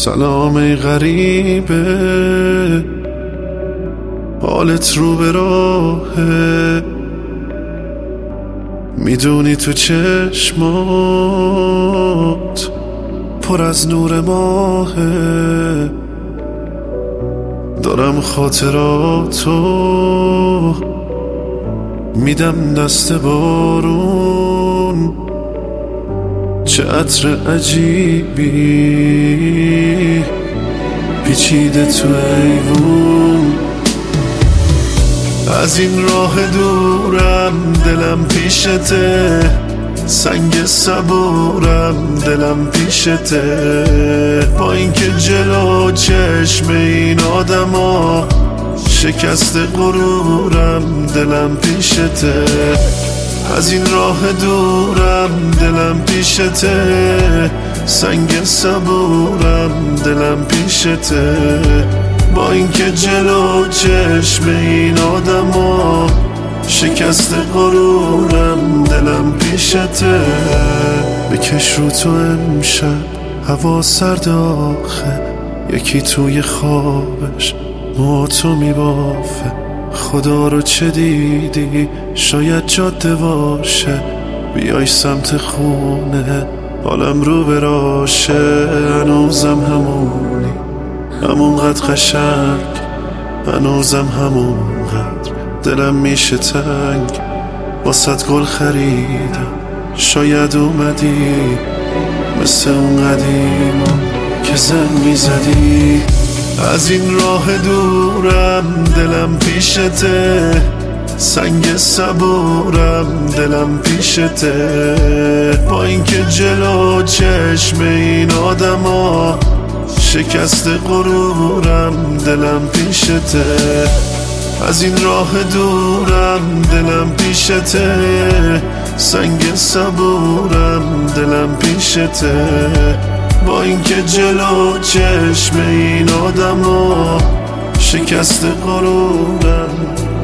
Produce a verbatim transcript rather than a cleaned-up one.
سلام ای غریبه، حالت رو به راهه، میدونی تو چشمات پر از نور ماهه. دارم خاطراتو میدم دست بارون، چه عطر عجیبی پیچیده تو ایوون. از این راه دورم دلم پیشته، سنگ صبورم دلم پیشته. با اینکه جلو چشم این آدما شکست غرورم دلم پیشته. از این راه دورم دلم پیشته، سنگ صبورم دلم پیشته. با اینکه جلو چشم این آدما شکست غرورم دلم پیشته. بکش رو تو امشب هوا سرد آخه، یکی توی خوابش ما تو میبافه. خدا رو چه دیدی؟ شاید جاده باشه، بیای سمت خونه حالم رو براشه. هنوزم همونی، همونقدر قشنگ، هنوزم همونقدر دلم میشه تنگ. واسط گل خریدم شاید اومدی، مثل اون قدیما که زن میزدی. از این راه دورم دلم پیشته، سنگ صبورم دلم پیشته. با اینکه جلو چشم این آدما شکست غرورم دلم پیشته. از این راه دورم دلم پیشته، سنگ صبورم دلم پیشته. با اینکه جلو چشم این آدما شکست غرورم